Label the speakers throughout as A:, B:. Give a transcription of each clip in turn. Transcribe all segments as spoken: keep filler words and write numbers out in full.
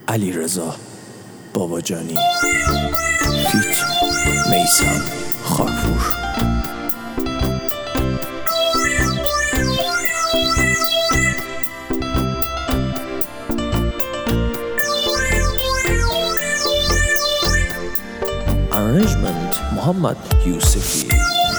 A: علیرضا باباجانی فیت میثم خاکپور. Arrangement محمد یوسفی.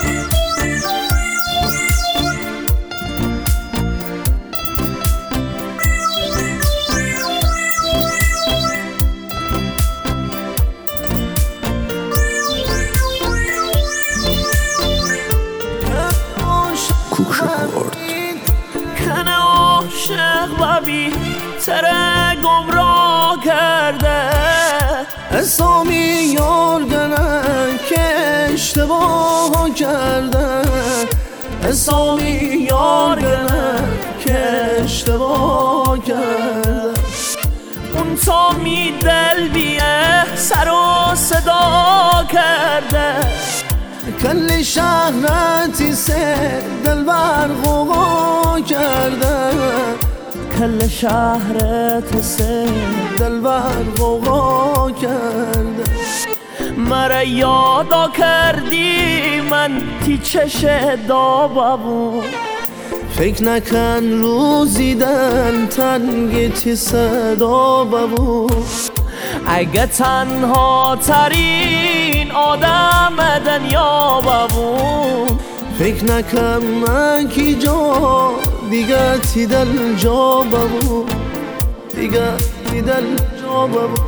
B: کنه عاشق و بی تره گمراه کرده، اسامی یارگنه که اشتباه کرده، اسامی یارگنه که اشتباه کرده. اون تا می دل بیه سر و صدا کرده، کل شهرتی سه دل بر غوغا کرده، کل شهرت سه دل بر غوغا کرده. مرا یادا کردی من تی چش دابابون، فکر نکن روزی دل تنگی تی صدا ببون. اگه تنها ترین آدم دنیا ببون، فکر نکن من کی جا دیگه تی دل جا ببون، دیگه تی دل جا ببون.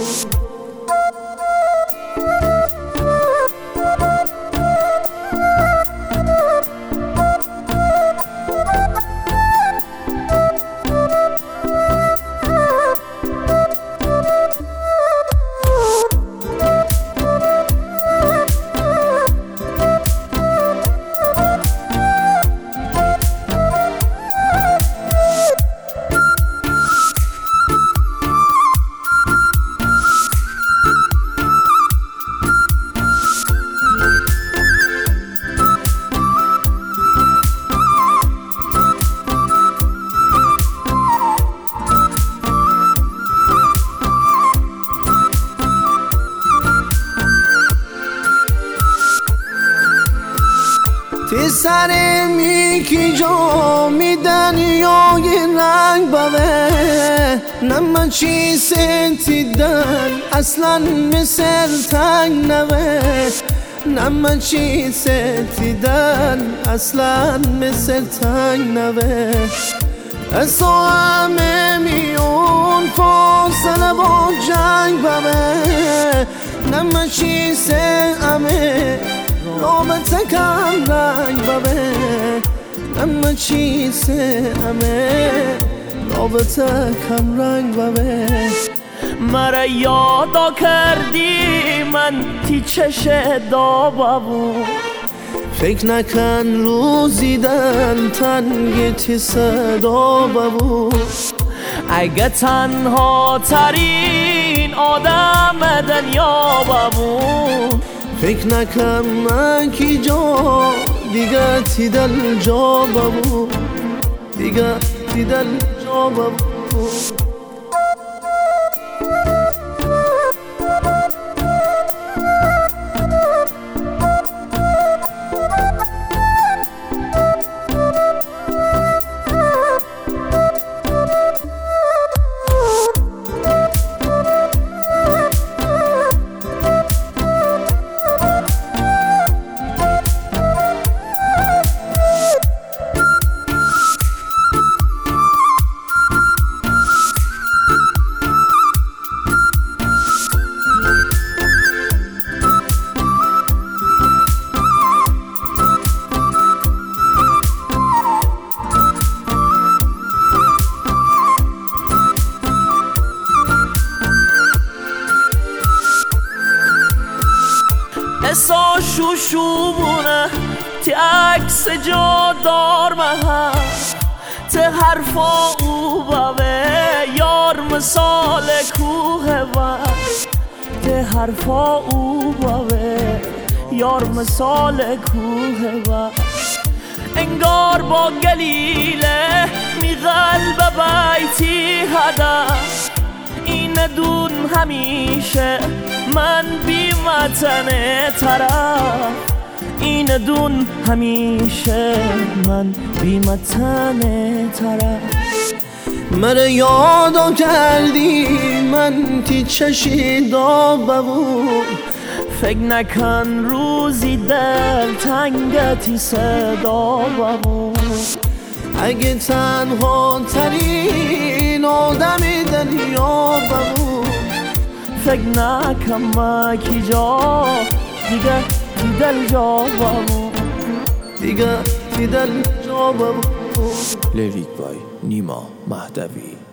B: تی سر میکی جا میدن یا یه رنگ بوه، نمه چی ستیدن اصلا مثل تنگ نوه، نمه چی ستیدن اصلا مثل تنگ نوه. اسا همه میون فاصله با جنگ بوه، نمه چی سه همه رابطه کم رنگ ببه، اما چیزه همه رابطه کم رنگ ببه. مرا یادا کردی من تی چش دابابون، فکر نکن روزی دل تنگی تی صدا ببون. اگه تنها ترین آدم دنیا ببون، فکر نکن من کی جا دیگه تی دل جا ببون، دیگه تی دل جا ببون. اسا شوشوبونه تی عکس جادار مها، تی حرفا او بابه یار مثال کوه و، تی حرفا او بابه یار مثال کوه و. انگار با گلیله می قلب بیتی هدف، این دون همیشه من بی وطن طرف، این دون همیشه من بی وطن طرف.
C: مرا یادو کردی من تی چشیدا ببود،
B: فکر نکن روزی دل تنگتی صدا ببود.
C: اگه تنها ترین آدمی دنیا ببود،
B: فکر نکن مکی جا دیگه تی دل جا ببود،
C: دیگه تی دل جا ببود.
A: لیریک بای نیما مهدوی.